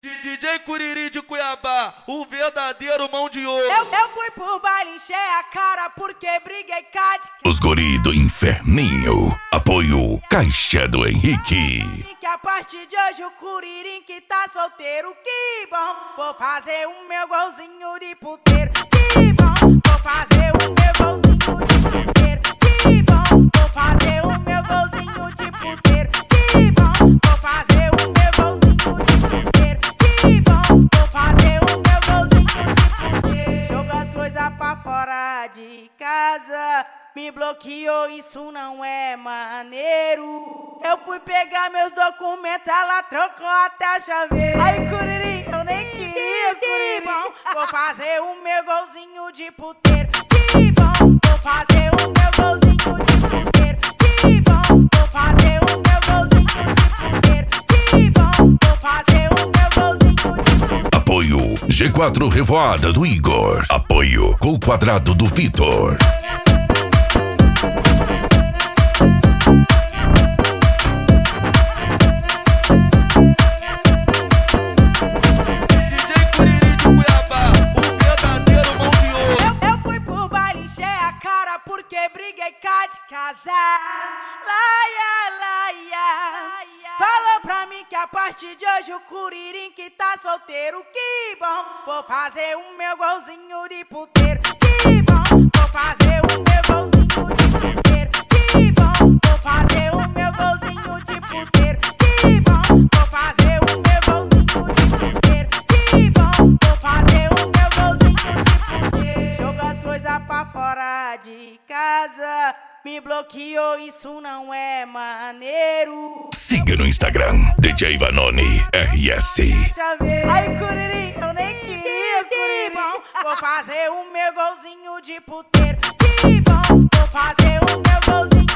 DJ Curiri de Cuiabá, o verdadeiro mão de ouro. Eu fui pro baile, encher a cara porque briguei com Os guri do Inferninho. Apoio Caixa do Henrique. que a partir de hoje o Curirim que tá solteiro. Que bom, vou fazer o meu golzinho de puteiro. Que bom, vou fazer o meu golzinho de puteiro. Que bom, vou fazer o meu golzinho de puteiro. Que bom, vou fazer o meu golzinho de puteiro. Que bom, vou fazer o meu golzinho de puteiro. Jogo as coisas pra fora de casa. Me bloqueou, isso não é maneiro. Eu fui pegar meus documentos, ela trocou até a chaveira. Aí, Curiri, eu nem queria, que bom. Vou fazer o meu golzinho de puteiro. Que bom, vou fazer o meu golzinho de puteiro. Que bom, vou fazer o meu golzinho de puteiro. Que bom, vou fazer o meu golzinho de puteiro. Apoio G4 Revoada do Igor. Apoio Col Quadrado do Vitor. Porque briguei cá de casar. Laia, laia. Falou pra mim que a partir de hoje o Curirim que tá solteiro. Que bom, vou fazer o meu golzinho de puteiro. Que bom, vou fazer o meu golzinho de puteiro. Que bom, vou fazer o meu golzinho de puteiro. Que bom, vou fazer o meu golzinho de puteiro. Que bom, vou fazer o meu golzinho de puteiro. Jogo as coisas pra fora de casa. Me bloqueou, isso não é maneiro. Siga no Instagram, DJ Vanoni RS. Aí, Curiri, eu nem queria, que bom. Vou fazer o meu golzinho de puteiro. Que bom, vou fazer o meu golzinho